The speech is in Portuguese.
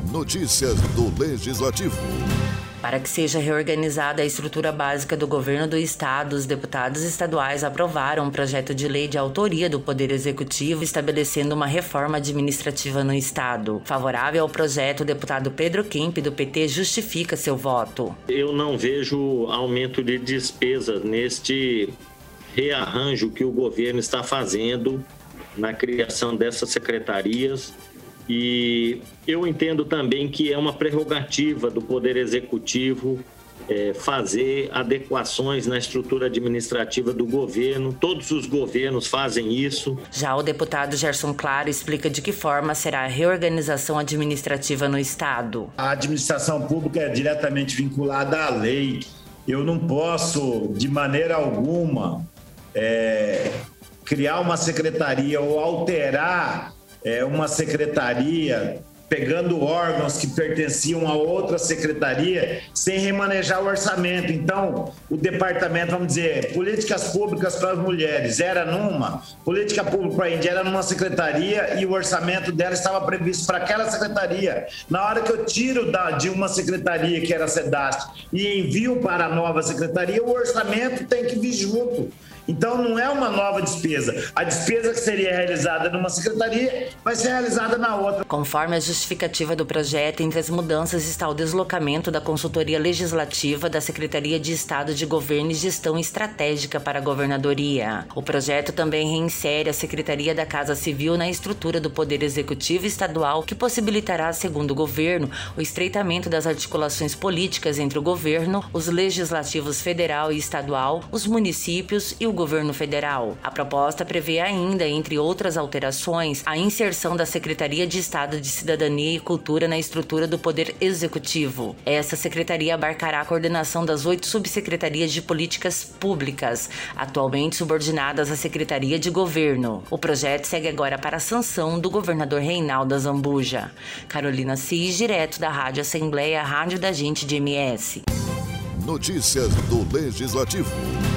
Notícias do Legislativo. Para que seja reorganizada a estrutura básica do governo do Estado, os deputados estaduais aprovaram um projeto de lei de autoria do Poder Executivo estabelecendo uma reforma administrativa no Estado. Favorável ao projeto, o deputado Pedro Kemp, do PT, justifica seu voto. Eu não vejo aumento de despesas neste rearranjo que o governo está fazendo na criação dessas secretarias. E eu entendo também que é uma prerrogativa do Poder Executivo fazer adequações na estrutura administrativa do governo. Todos os governos fazem isso. Já o deputado Gerson Claro explica de que forma será a reorganização administrativa no Estado. A administração pública é diretamente vinculada à lei. Eu não posso, de maneira alguma, criar uma secretaria ou alterar uma secretaria, pegando órgãos que pertenciam a outra secretaria, sem remanejar o orçamento. Então, o departamento, vamos dizer, políticas públicas para as mulheres era numa, política pública para a Índia era numa secretaria e o orçamento dela estava previsto para aquela secretaria. Na hora que eu tiro de uma secretaria, que era a SEDAST, e envio para a nova secretaria, o orçamento tem que vir junto. Então, não é uma nova despesa. A despesa que seria realizada numa secretaria vai ser realizada na outra. Conforme a justificativa do projeto, entre as mudanças está o deslocamento da consultoria legislativa da Secretaria de Estado de Governo e Gestão Estratégica para a Governadoria. O projeto também reinsere a Secretaria da Casa Civil na estrutura do Poder Executivo Estadual, que possibilitará, segundo o governo, o estreitamento das articulações políticas entre o governo, os legislativos federal e estadual, os municípios e o governo federal. A proposta prevê ainda, entre outras alterações, a inserção da Secretaria de Estado de Cidadania e Cultura na estrutura do Poder Executivo. Essa secretaria abarcará a coordenação das 8 subsecretarias de políticas públicas, atualmente subordinadas à Secretaria de Governo. O projeto segue agora para a sanção do governador Reinaldo Azambuja. Carolina Cis, direto da Rádio Assembleia, Rádio da Gente de MS. Notícias do Legislativo.